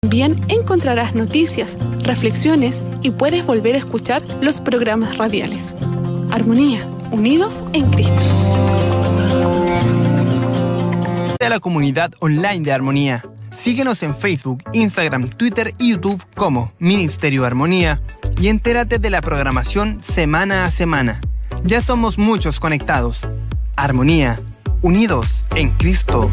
También encontrarás noticias, reflexiones y puedes volver a escuchar los programas radiales. Armonía, unidos en Cristo. De la comunidad online de Armonía. Síguenos en Facebook, Instagram, Twitter y YouTube como Ministerio Armonía y entérate de la programación semana a semana. Ya somos muchos conectados. Armonía, unidos en Cristo.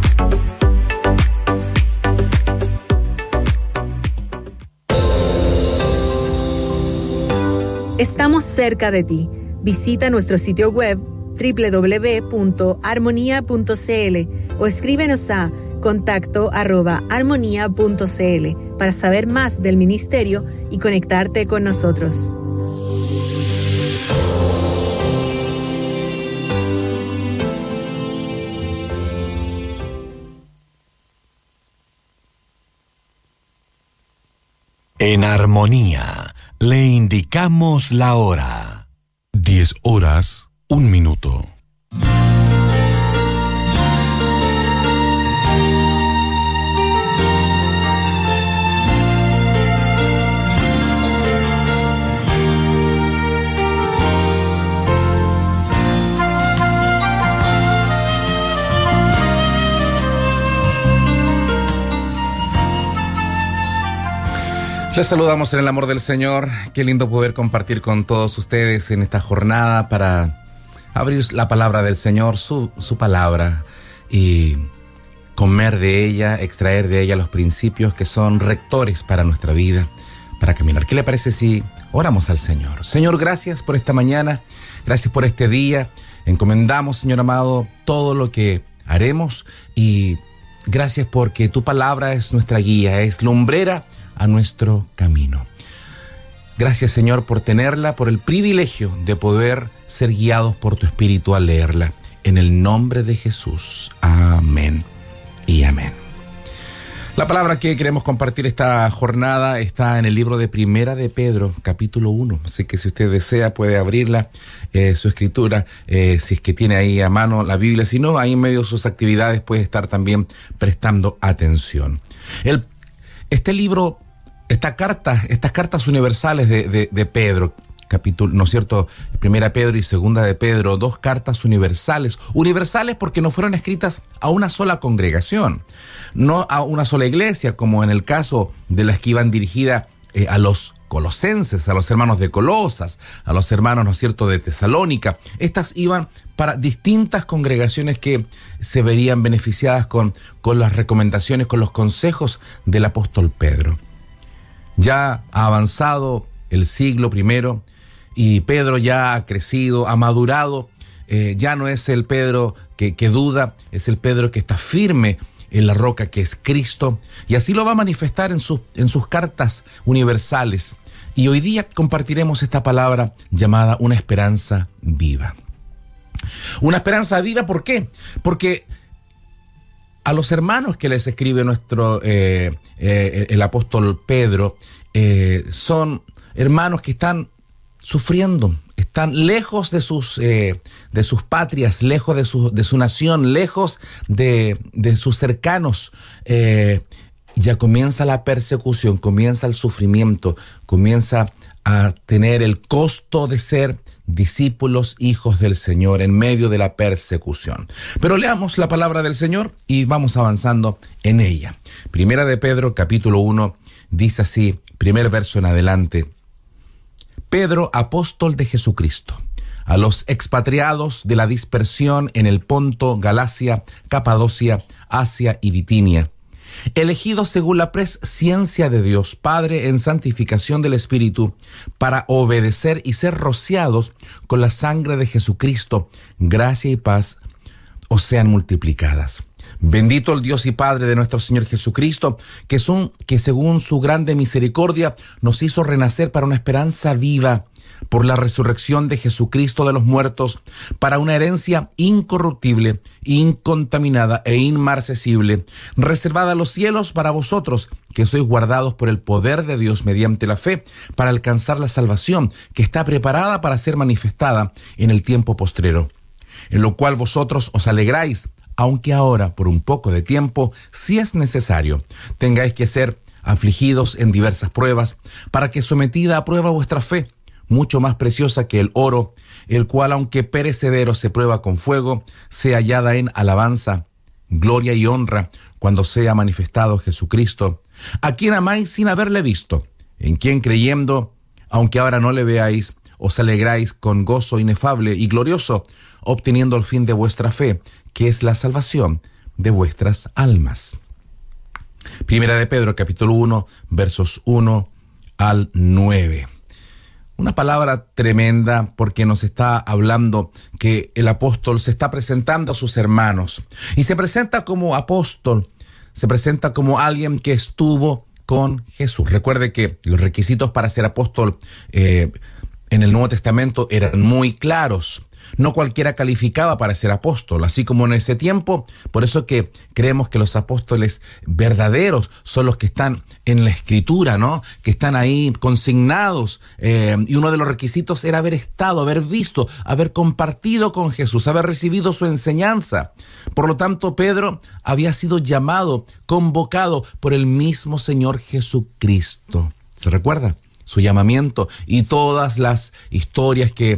Estamos cerca de ti. Visita nuestro sitio web www.armonia.cl o escríbenos a contacto@armonia.cl para saber más del ministerio y conectarte con nosotros. En Armonía le indicamos la hora. 10:01. Les saludamos en el amor del Señor. Qué lindo poder compartir con todos ustedes en esta jornada para abrir la palabra del Señor, su palabra, y comer de ella, extraer de ella los principios que son rectores para nuestra vida, para caminar. ¿Qué le parece si oramos al Señor? Señor, gracias por esta mañana, gracias por este día. Encomendamos, Señor amado, todo lo que haremos y gracias porque tu palabra es nuestra guía, es lumbrera a nuestro camino. Gracias, Señor, por tenerla, por el privilegio de poder ser guiados por tu Espíritu al leerla. En el nombre de Jesús. Amén y amén. La palabra que queremos compartir esta jornada está en el libro de Primera de Pedro, capítulo 1. Así que si usted desea puede abrirla, su escritura, si es que tiene ahí a mano la Biblia. Si no, ahí en medio de sus actividades puede estar también prestando atención. Este libro, estas cartas universales de Pedro, capítulo, ¿no es cierto? Primera Pedro y Segunda de Pedro, dos cartas universales porque no fueron escritas a una sola congregación, no a una sola iglesia, como en el caso de las que iban dirigidas a los colosenses, a los hermanos de Colosas, a los hermanos, ¿no es cierto?, de Tesalónica. Estas iban para distintas congregaciones que se verían beneficiadas con las recomendaciones, con los consejos del apóstol Pedro. Ya ha avanzado el siglo I y Pedro ya ha crecido, ha madurado. Ya no es el Pedro que duda, es el Pedro que está firme en la roca que es Cristo. Y así lo va a manifestar en sus cartas universales. Y hoy día compartiremos esta palabra llamada una esperanza viva. Una esperanza viva, ¿por qué? Porque a los hermanos que les escribe el apóstol Pedro, son hermanos que están sufriendo, están lejos de sus patrias, lejos de su nación, lejos de sus cercanos. Ya comienza la persecución, comienza el sufrimiento, comienza a tener el costo de ser discípulos, hijos del Señor, en medio de la persecución. Pero leamos la palabra del Señor y vamos avanzando en ella. Primera de Pedro, capítulo 1, dice así, primer verso en adelante. Pedro, apóstol de Jesucristo, a los expatriados de la dispersión en el Ponto, Galacia, Capadocia, Asia y Bitinia, elegidos según la presciencia de Dios Padre en santificación del Espíritu, para obedecer y ser rociados con la sangre de Jesucristo, gracia y paz os sean multiplicadas. Bendito el Dios y Padre de nuestro Señor Jesucristo, que según su grande misericordia nos hizo renacer para una esperanza viva por la resurrección de Jesucristo de los muertos, para una herencia incorruptible, incontaminada e inmarcesible, reservada a los cielos para vosotros, que sois guardados por el poder de Dios mediante la fe, para alcanzar la salvación que está preparada para ser manifestada en el tiempo postrero, en lo cual vosotros os alegráis, aunque ahora, por un poco de tiempo, si es necesario, tengáis que ser afligidos en diversas pruebas, para que sometida a prueba vuestra fe, mucho más preciosa que el oro, el cual aunque perecedero se prueba con fuego, sea hallada en alabanza, gloria y honra cuando sea manifestado Jesucristo, a quien amáis sin haberle visto, en quien creyendo, aunque ahora no le veáis, os alegráis con gozo inefable y glorioso, obteniendo el fin de vuestra fe, que es la salvación de vuestras almas. Primera de Pedro, capítulo 1, versos 1 al 9. Una palabra tremenda porque nos está hablando que el apóstol se está presentando a sus hermanos y se presenta como apóstol, se presenta como alguien que estuvo con Jesús. Recuerde que los requisitos para ser apóstol en el Nuevo Testamento eran muy claros. No cualquiera calificaba para ser apóstol, así como en ese tiempo. Por eso que creemos que los apóstoles verdaderos son los que están en la Escritura, ¿no? Que están ahí consignados. Y uno de los requisitos era haber estado, haber visto, haber compartido con Jesús, haber recibido su enseñanza. Por lo tanto, Pedro había sido llamado, convocado por el mismo Señor Jesucristo. ¿Se recuerda? Su llamamiento y todas las historias que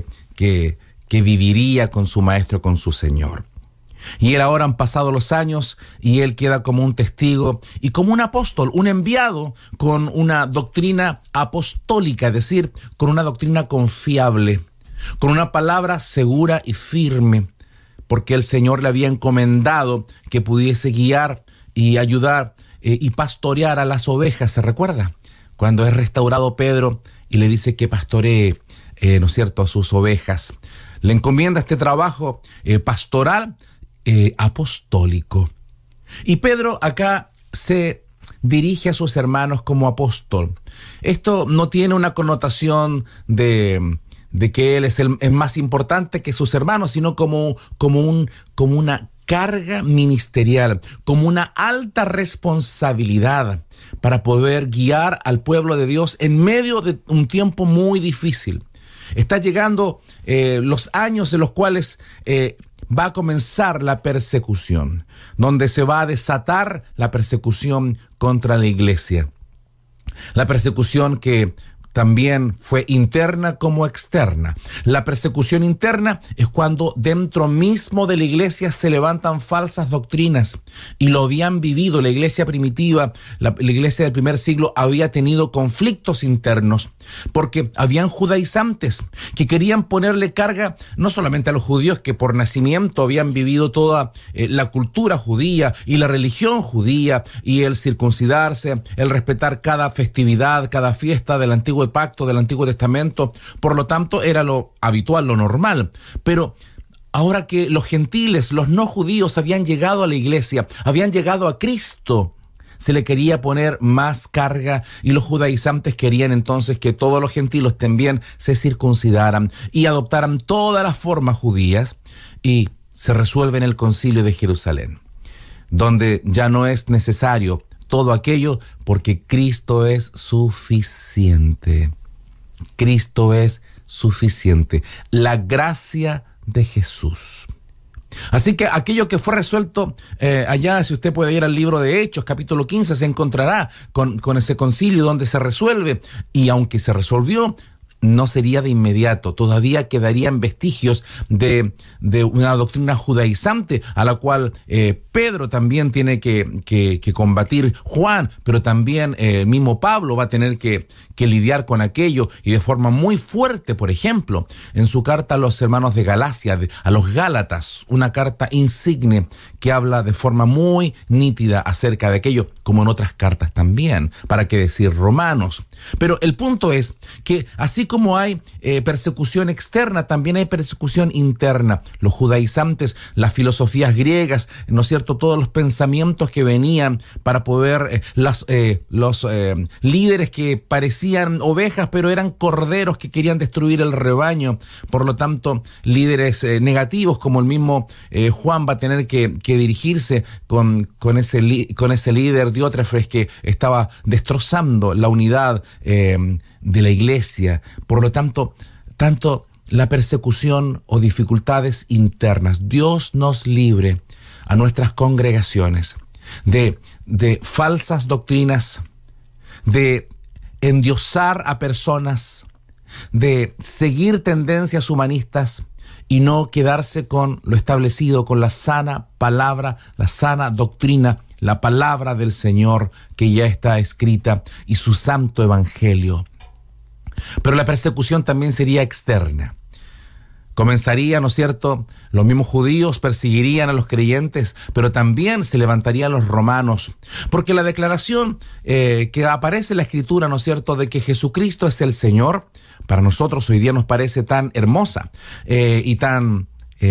viviría con su maestro, con su Señor. Y él ahora han pasado los años y él queda como un testigo y como un apóstol, un enviado con una doctrina apostólica, es decir, con una doctrina confiable, con una palabra segura y firme, porque el Señor le había encomendado que pudiese guiar y ayudar y pastorear a las ovejas. ¿Se recuerda? Cuando es restaurado Pedro y le dice que pastoree, ¿no es cierto?, a sus ovejas. Le encomienda este trabajo pastoral apostólico. Y Pedro acá se dirige a sus hermanos como apóstol. Esto no tiene una connotación de que él es más importante que sus hermanos, sino como una carga ministerial, como una alta responsabilidad para poder guiar al pueblo de Dios en medio de un tiempo muy difícil. Está llegando los años en los cuales va a comenzar la persecución, donde se va a desatar la persecución contra la iglesia. La persecución que también fue interna como externa. La persecución interna es cuando dentro mismo de la iglesia se levantan falsas doctrinas y lo habían vivido. La iglesia primitiva, la iglesia del primer siglo había tenido conflictos internos porque habían judaizantes que querían ponerle carga no solamente a los judíos que por nacimiento habían vivido toda la cultura judía y la religión judía y el circuncidarse, el respetar cada festividad, cada fiesta del antiguo pacto, del Antiguo Testamento. Por lo tanto, era lo habitual, lo normal. Pero ahora que los gentiles, los no judíos habían llegado a la iglesia, habían llegado a Cristo, se le quería poner más carga y los judaizantes querían entonces que todos los gentiles también se circuncidaran y adoptaran todas las formas judías, y se resuelve en el Concilio de Jerusalén, donde ya no es necesario todo aquello porque Cristo es suficiente. Cristo es suficiente. La gracia de Jesús. Así que aquello que fue resuelto allá, si usted puede ir al libro de Hechos, capítulo 15, se encontrará con ese concilio donde se resuelve. Y aunque se resolvió, no sería de inmediato. Todavía quedarían vestigios de una doctrina judaizante a la cual Pedro también tiene que combatir, Juan, pero también el mismo Pablo va a tener que lidiar con aquello y de forma muy fuerte. Por ejemplo, en su carta a los hermanos de Galacia, a los Gálatas, una carta insigne que habla de forma muy nítida acerca de aquello, como en otras cartas también, para qué decir Romanos. Pero el punto es que así como hay persecución externa, también hay persecución interna. Los judaizantes, las filosofías griegas, ¿no es cierto?, todos los pensamientos que venían para poder, los líderes que parecían ovejas, pero eran corderos que querían destruir el rebaño. Por lo tanto, líderes negativos, como el mismo Juan va a tener que dirigirse con ese líder Diótrefes que estaba destrozando la unidad de la iglesia. Por lo tanto, la persecución o dificultades internas. Dios nos libre a nuestras congregaciones de falsas doctrinas, de endiosar a personas, de seguir tendencias humanistas y no quedarse con lo establecido, con la sana palabra, la sana doctrina, la palabra del Señor que ya está escrita y su santo evangelio. Pero la persecución también sería externa. Comenzaría, ¿no es cierto? Los mismos judíos perseguirían a los creyentes, pero también se levantarían los romanos. Porque la declaración que aparece en la Escritura, ¿no es cierto?, de que Jesucristo es el Señor, para nosotros hoy día nos parece tan hermosa y tan...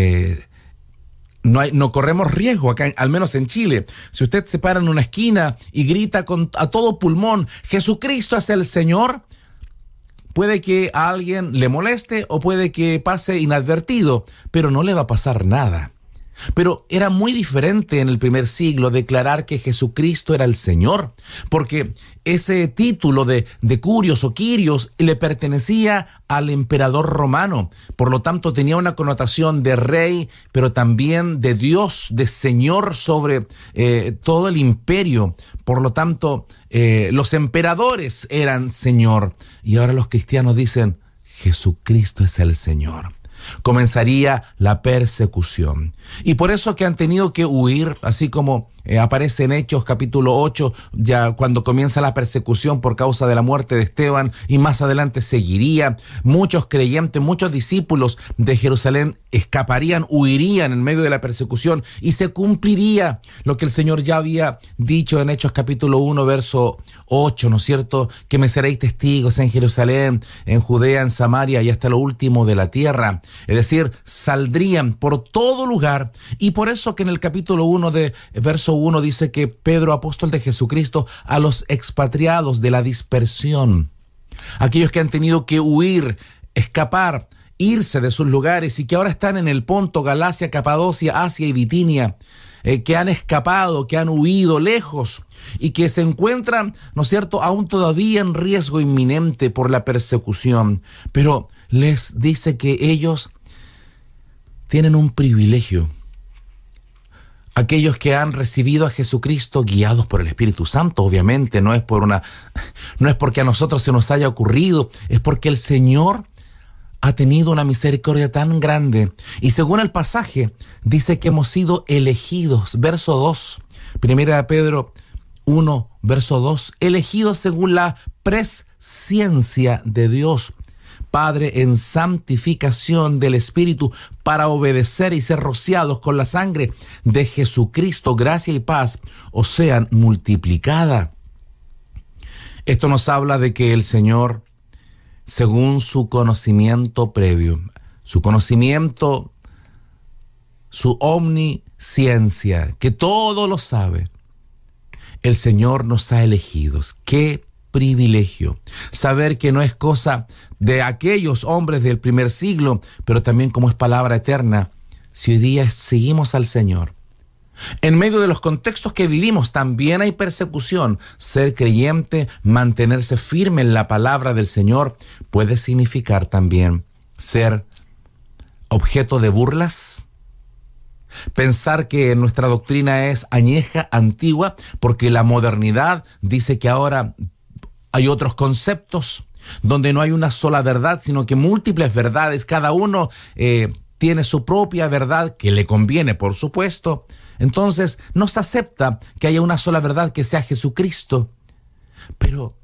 No corremos riesgo acá, al menos en Chile. Si usted se para en una esquina y grita a todo pulmón, Jesucristo es el Señor, puede que a alguien le moleste o puede que pase inadvertido, pero no le va a pasar nada. Pero era muy diferente en el primer siglo declarar que Jesucristo era el Señor, porque ese título de Curios o Quirios le pertenecía al emperador romano. Por lo tanto, tenía una connotación de rey, pero también de Dios, de Señor sobre todo el imperio. Por lo tanto, los emperadores eran Señor. Y ahora los cristianos dicen, Jesucristo es el Señor. Comenzaría la persecución. Y por eso que han tenido que huir, así como aparece en Hechos capítulo 8, ya cuando comienza la persecución por causa de la muerte de Esteban, y más adelante seguiría. Muchos creyentes, muchos discípulos de Jerusalén escaparían, huirían en medio de la persecución, y se cumpliría lo que el Señor ya había dicho en Hechos capítulo 1, verso 8, ¿no es cierto? Que me seréis testigos en Jerusalén, en Judea, en Samaria y hasta lo último de la tierra. Es decir, saldrían por todo lugar, y por eso que en el capítulo 1 de verso 1 dice que Pedro, apóstol de Jesucristo, a los expatriados de la dispersión, aquellos que han tenido que huir, escapar, irse de sus lugares y que ahora están en el Ponto, Galacia, Capadocia, Asia y Bitinia, que han escapado, que han huido lejos y que se encuentran, ¿no es cierto?, aún todavía en riesgo inminente por la persecución. Pero les dice que ellos tienen un privilegio. Aquellos que han recibido a Jesucristo guiados por el Espíritu Santo, obviamente, no es porque a nosotros se nos haya ocurrido, es porque el Señor ha tenido una misericordia tan grande. Y según el pasaje, dice que hemos sido elegidos. Verso 2, 1 Pedro 1, verso 2, elegidos según la presciencia de Dios, Padre, en santificación del Espíritu, para obedecer y ser rociados con la sangre de Jesucristo. Gracia y paz os sean multiplicada. Esto nos habla de que el Señor, según su conocimiento previo, su conocimiento, su omnisciencia, que todo lo sabe, el Señor nos ha elegidos. ¡Qué privilegio! Saber que no es cosa de aquellos hombres del primer siglo, pero también como es palabra eterna, si hoy día seguimos al Señor. En medio de los contextos que vivimos también hay persecución. Ser creyente, mantenerse firme en la palabra del Señor, puede significar también ser objeto de burlas. Pensar que nuestra doctrina es añeja, antigua, porque la modernidad dice que ahora hay otros conceptos donde no hay una sola verdad, sino que múltiples verdades. Cada uno tiene su propia verdad que le conviene, por supuesto. Entonces no se acepta que haya una sola verdad que sea Jesucristo. Pero,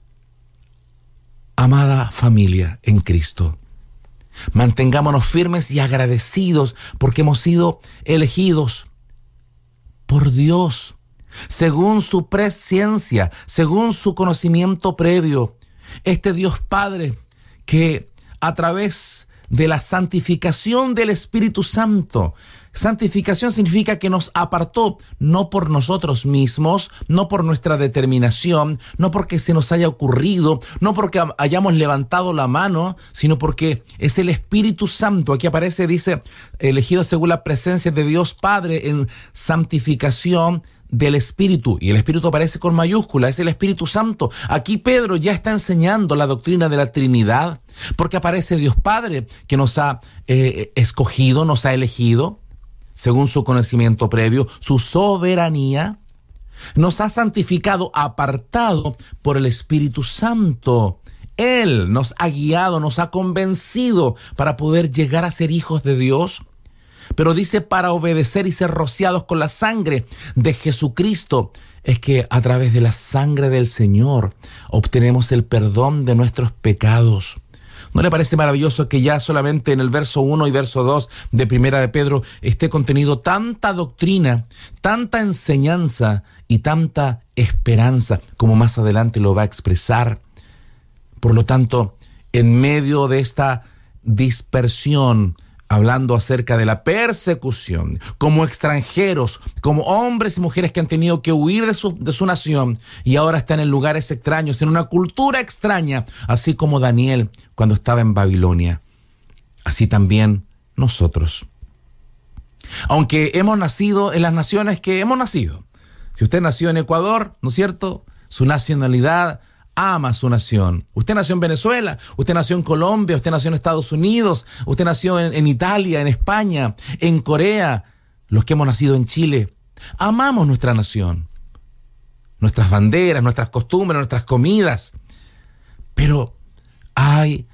amada familia en Cristo, mantengámonos firmes y agradecidos porque hemos sido elegidos por Dios, según su presciencia, según su conocimiento previo. Este Dios Padre que a través de la santificación del Espíritu Santo, santificación significa que nos apartó, no por nosotros mismos, no por nuestra determinación, no porque se nos haya ocurrido, no porque hayamos levantado la mano, sino porque es el Espíritu Santo. Aquí aparece, dice, elegido según la presencia de Dios Padre en santificación del Espíritu, y el Espíritu aparece con mayúscula, es el Espíritu Santo. Aquí Pedro ya está enseñando la doctrina de la Trinidad, porque aparece Dios Padre que nos ha escogido, nos ha elegido, según su conocimiento previo, su soberanía, Nos ha santificado, apartado por el Espíritu Santo. Él nos ha guiado, nos ha convencido para poder llegar a ser hijos de Dios. Pero dice para obedecer y ser rociados con la sangre de Jesucristo. Es que a través de la sangre del Señor obtenemos el perdón de nuestros pecados. ¿No le parece maravilloso que ya solamente en el verso 1 y verso 2 de Primera de Pedro esté contenido tanta doctrina, tanta enseñanza y tanta esperanza, como más adelante lo va a expresar? Por lo tanto, en medio de esta dispersión, hablando acerca de la persecución, como extranjeros, como hombres y mujeres que han tenido que huir de su nación y ahora están en lugares extraños, en una cultura extraña, así como Daniel cuando estaba en Babilonia. Así también nosotros. Aunque hemos nacido en las naciones que hemos nacido. Si usted nació en Ecuador, ¿no es cierto? Su nacionalidad ama su nación. Usted nació en Venezuela, usted nació en Colombia, usted nació en Estados Unidos, usted nació en Italia, en España, en Corea. Los que hemos nacido en Chile, amamos nuestra nación, nuestras banderas, nuestras costumbres, nuestras comidas. Pero hay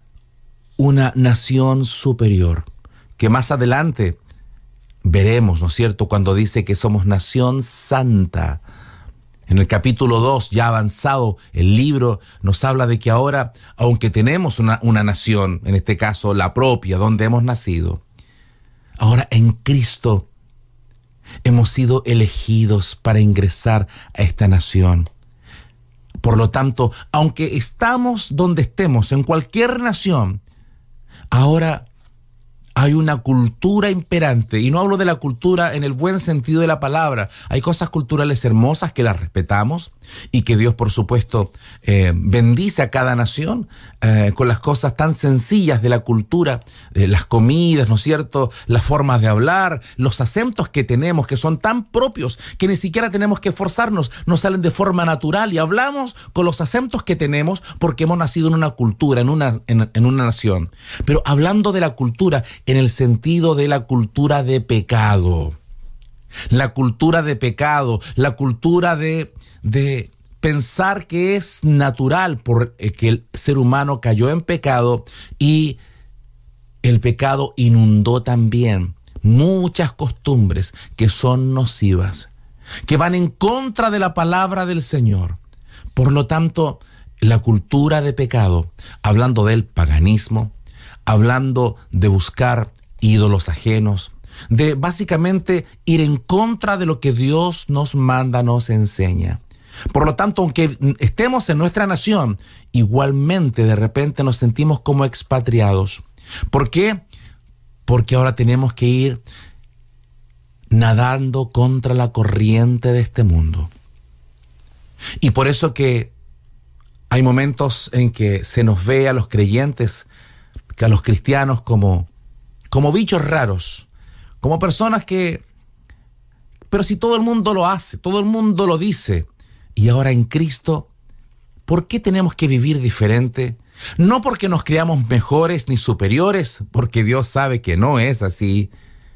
una nación superior que más adelante veremos, ¿no es cierto?, cuando dice que somos nación santa. En el capítulo 2, ya avanzado el libro, nos habla de que ahora, aunque tenemos una nación, en este caso la propia, donde hemos nacido, ahora en Cristo hemos sido elegidos para ingresar a esta nación. Por lo tanto, aunque estamos donde estemos, en cualquier nación, ahora hay una cultura imperante, y no hablo de la cultura en el buen sentido de la palabra. Hay cosas culturales hermosas que las respetamos y que Dios, por supuesto, bendice a cada nación con las cosas tan sencillas de la cultura, las comidas, ¿no es cierto?, las formas de hablar, los acentos que tenemos, que son tan propios que ni siquiera tenemos que esforzarnos, nos salen de forma natural y hablamos con los acentos que tenemos porque hemos nacido en una cultura, en una nación. Pero hablando de la cultura, en el sentido de la cultura de pecado. La cultura de pecado, la cultura de pensar que es natural porque el ser humano cayó en pecado y el pecado inundó también muchas costumbres que son nocivas, que van en contra de la palabra del Señor. Por lo tanto, la cultura de pecado, hablando del paganismo, hablando de buscar ídolos ajenos, de básicamente ir en contra de lo que Dios nos manda, nos enseña. Por lo tanto, aunque estemos en nuestra nación, igualmente de repente nos sentimos como expatriados. ¿Por qué? Porque ahora tenemos que ir nadando contra la corriente de este mundo. Y por eso que hay momentos en que se nos ve a los creyentes, que a los cristianos como bichos raros, como personas que, pero si todo el mundo lo hace, todo el mundo lo dice, y ahora en Cristo, ¿por qué tenemos que vivir diferente? No porque nos creamos mejores ni superiores, porque Dios sabe que no es así,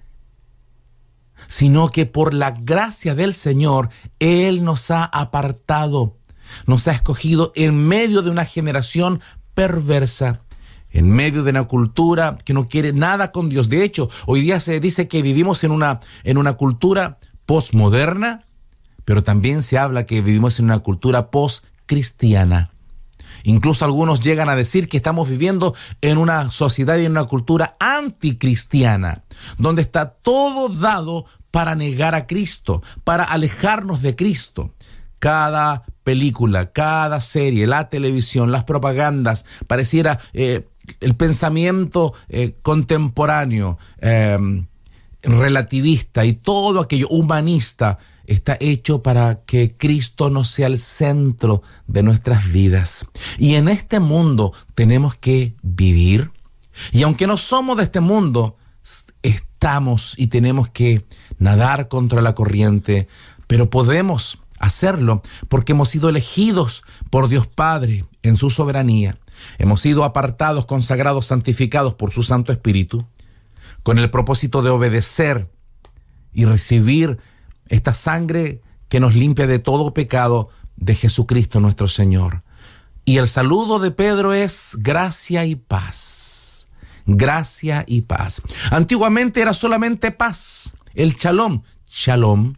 sino que por la gracia del Señor, Él nos ha apartado, nos ha escogido en medio de una generación perversa, en medio de una cultura que no quiere nada con Dios. De hecho, hoy día se dice que vivimos en una cultura posmoderna, pero también se habla que vivimos en una cultura postcristiana. Incluso algunos llegan a decir que estamos viviendo en una sociedad y en una cultura anticristiana, donde está todo dado para negar a Cristo, para alejarnos de Cristo. Cada película, cada serie, la televisión, las propagandas, pareciera el pensamiento contemporáneo, relativista y todo aquello humanista está hecho para que Cristo no sea el centro de nuestras vidas. Y en este mundo tenemos que vivir. Y aunque no somos de este mundo, estamos y tenemos que nadar contra la corriente, pero podemos hacerlo porque hemos sido elegidos por Dios Padre en su soberanía. Hemos sido apartados, consagrados, santificados por su Santo Espíritu, con el propósito de obedecer y recibir esta sangre que nos limpia de todo pecado, de Jesucristo nuestro Señor. Y el saludo de Pedro es gracia y paz. Gracia y paz. Antiguamente era solamente paz, el shalom. Shalom,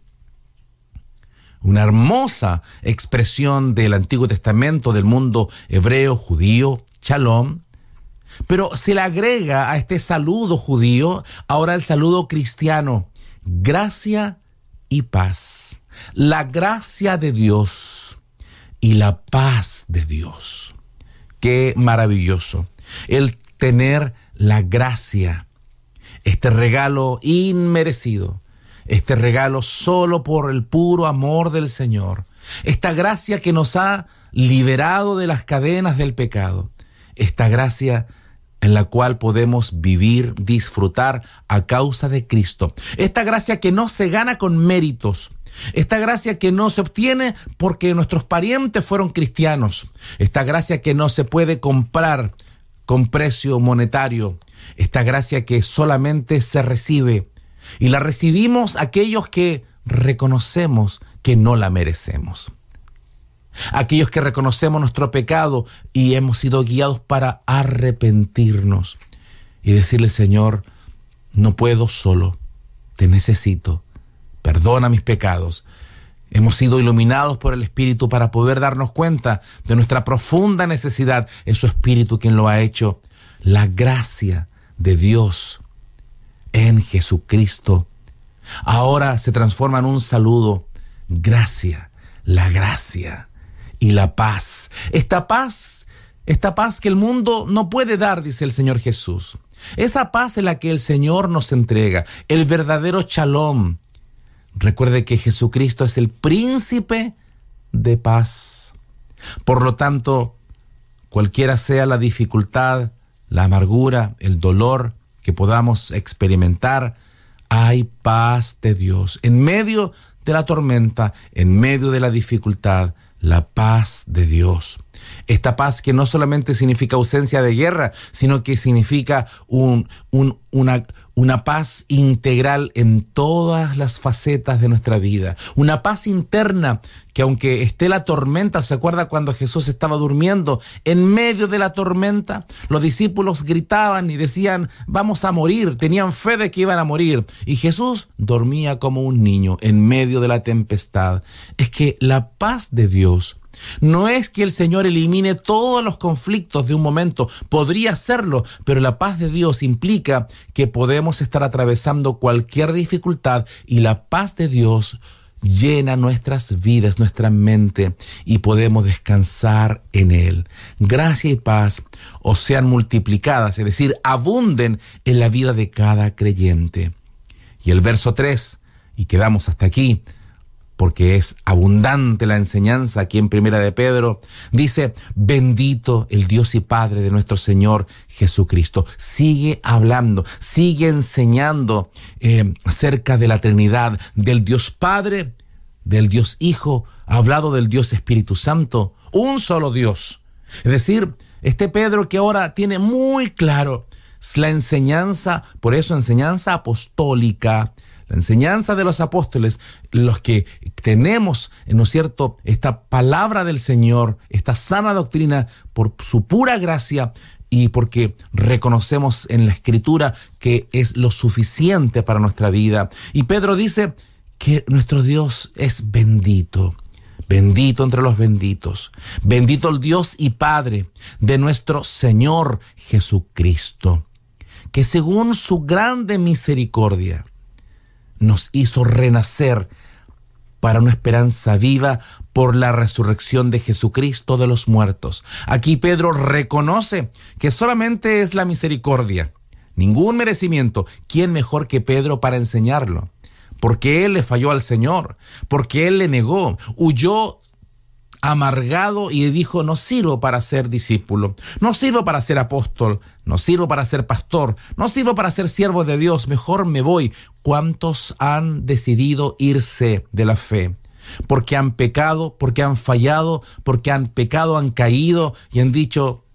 una hermosa expresión del Antiguo Testamento, del mundo hebreo, judío, shalom. Pero se le agrega a este saludo judío ahora el saludo cristiano, gracia y paz. La gracia de Dios y la paz de Dios. Qué maravilloso el tener la gracia, este regalo inmerecido, este regalo solo por el puro amor del Señor, esta gracia que nos ha liberado de las cadenas del pecado, esta gracia en la cual podemos vivir, disfrutar a causa de Cristo, esta gracia que no se gana con méritos, esta gracia que no se obtiene porque nuestros parientes fueron cristianos, esta gracia que no se puede comprar con precio monetario, esta gracia que solamente se recibe, y la recibimos aquellos que reconocemos que no la merecemos. Aquellos que reconocemos nuestro pecado y hemos sido guiados para arrepentirnos y decirle: Señor, no puedo solo, te necesito, perdona mis pecados. Hemos sido iluminados por el Espíritu para poder darnos cuenta de nuestra profunda necesidad. Es su Espíritu quien lo ha hecho. La gracia de Dios en Jesucristo ahora se transforma en un saludo. Gracia, la gracia y la paz. Esta paz que el mundo no puede dar, dice el Señor Jesús. Esa paz es la que el Señor nos entrega, el verdadero shalom. Recuerde que Jesucristo es el príncipe de paz. Por lo tanto, cualquiera sea la dificultad, la amargura, el dolor que podamos experimentar, hay paz de Dios. En medio de la tormenta, en medio de la dificultad, la paz de Dios. Esta paz que no solamente significa ausencia de guerra, sino que significa una paz integral en todas las facetas de nuestra vida. Una paz interna que, aunque esté la tormenta, ¿se acuerda cuando Jesús estaba durmiendo? En medio de la tormenta, los discípulos gritaban y decían: vamos a morir. Tenían fe de que iban a morir. Y Jesús dormía como un niño en medio de la tempestad. Es que la paz de Dios no es que el Señor elimine todos los conflictos de un momento, podría hacerlo, pero la paz de Dios implica que podemos estar atravesando cualquier dificultad y la paz de Dios llena nuestras vidas, nuestra mente, y podemos descansar en Él. Gracia y paz os sean multiplicadas, es decir, abunden en la vida de cada creyente. Y el verso 3, y quedamos hasta aquí, porque es abundante la enseñanza aquí en Primera de Pedro, dice: bendito el Dios y Padre de nuestro Señor Jesucristo. Sigue hablando, sigue enseñando acerca de la Trinidad, del Dios Padre, del Dios Hijo, ha hablado del Dios Espíritu Santo, un solo Dios. Es decir, este Pedro que ahora tiene muy claro la enseñanza, por eso enseñanza apostólica, la enseñanza de los apóstoles, los que tenemos, ¿no es cierto?, esta palabra del Señor, esta sana doctrina por su pura gracia y porque reconocemos en la Escritura que es lo suficiente para nuestra vida. Y Pedro dice que nuestro Dios es bendito, bendito entre los benditos, bendito el Dios y Padre de nuestro Señor Jesucristo, que según su grande misericordia nos hizo renacer para una esperanza viva por la resurrección de Jesucristo de los muertos. Aquí Pedro reconoce que solamente es la misericordia, ningún merecimiento. ¿Quién mejor que Pedro para enseñarlo? Porque él le falló al Señor, porque él le negó, huyó amargado y dijo: no sirvo para ser discípulo, no sirvo para ser apóstol, no sirvo para ser pastor, no sirvo para ser siervo de Dios, mejor me voy. ¿Cuántos han decidido irse de la fe? Porque han pecado, porque han fallado, porque han pecado, han caído y han dicho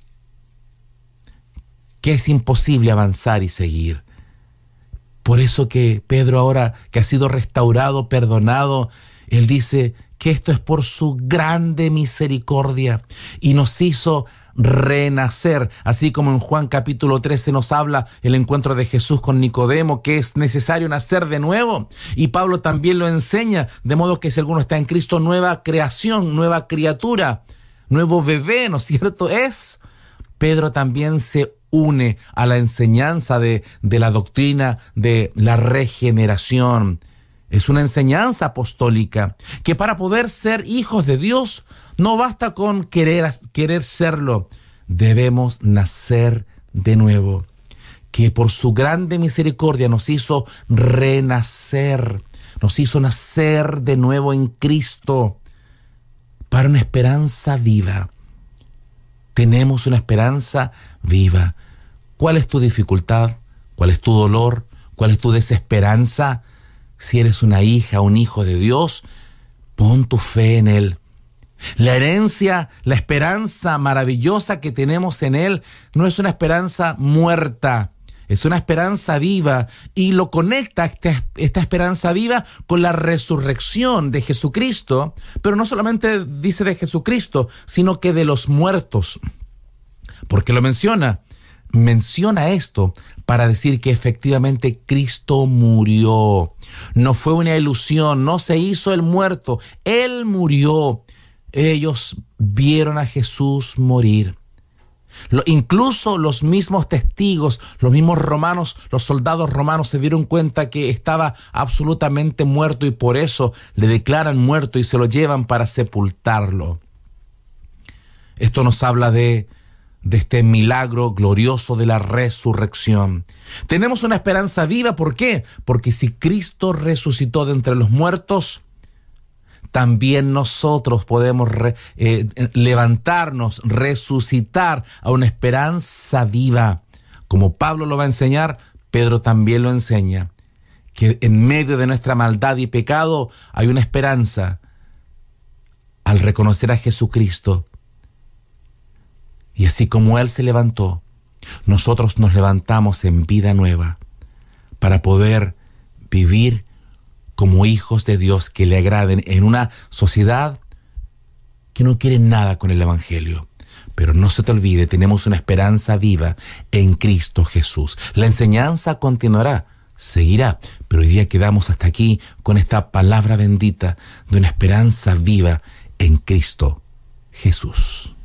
que es imposible avanzar y seguir. Por eso que Pedro, ahora que ha sido restaurado, perdonado, Él dice que esto es por su grande misericordia y nos hizo renacer, así como en Juan capítulo 13 nos habla el encuentro de Jesús con Nicodemo, que es necesario nacer de nuevo, y Pablo también lo enseña, de modo que si alguno está en Cristo, nueva creación, nueva criatura, nuevo bebé, ¿no es cierto? Pedro también se une a la enseñanza de la doctrina de la regeneración. Es una enseñanza apostólica que para poder ser hijos de Dios no basta con querer serlo. Debemos nacer de nuevo. Que por su grande misericordia nos hizo renacer. Nos hizo nacer de nuevo en Cristo para una esperanza viva. Tenemos una esperanza viva. ¿Cuál es tu dificultad? ¿Cuál es tu dolor? ¿Cuál es tu desesperanza? Si eres una hija, un hijo de Dios, pon tu fe en Él. La herencia, la esperanza maravillosa que tenemos en Él no es una esperanza muerta, es una esperanza viva, y lo conecta esta esperanza viva con la resurrección de Jesucristo, pero no solamente dice de Jesucristo, sino que de los muertos. ¿Por qué lo menciona? Menciona esto para decir que efectivamente Cristo murió. No fue una ilusión, no se hizo el muerto, Él murió. Ellos vieron a Jesús morir. Incluso los mismos testigos, los mismos romanos, los soldados romanos se dieron cuenta que estaba absolutamente muerto y por eso le declaran muerto y se lo llevan para sepultarlo. Esto nos habla de este milagro glorioso de la resurrección. Tenemos una esperanza viva, ¿por qué? Porque si Cristo resucitó de entre los muertos, también nosotros podemos levantarnos, resucitar a una esperanza viva. Como Pablo lo va a enseñar, Pedro también lo enseña, que en medio de nuestra maldad y pecado hay una esperanza al reconocer a Jesucristo. Y así como Él se levantó, nosotros nos levantamos en vida nueva para poder vivir como hijos de Dios que le agraden en una sociedad que no quiere nada con el Evangelio. Pero no se te olvide, tenemos una esperanza viva en Cristo Jesús. La enseñanza continuará, seguirá, pero hoy día quedamos hasta aquí con esta palabra bendita de una esperanza viva en Cristo Jesús.